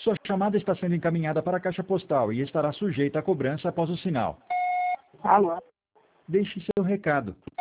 Sua chamada está sendo encaminhada para a caixa postal e estará sujeita a cobrança após o sinal. Alô? Deixe seu recado.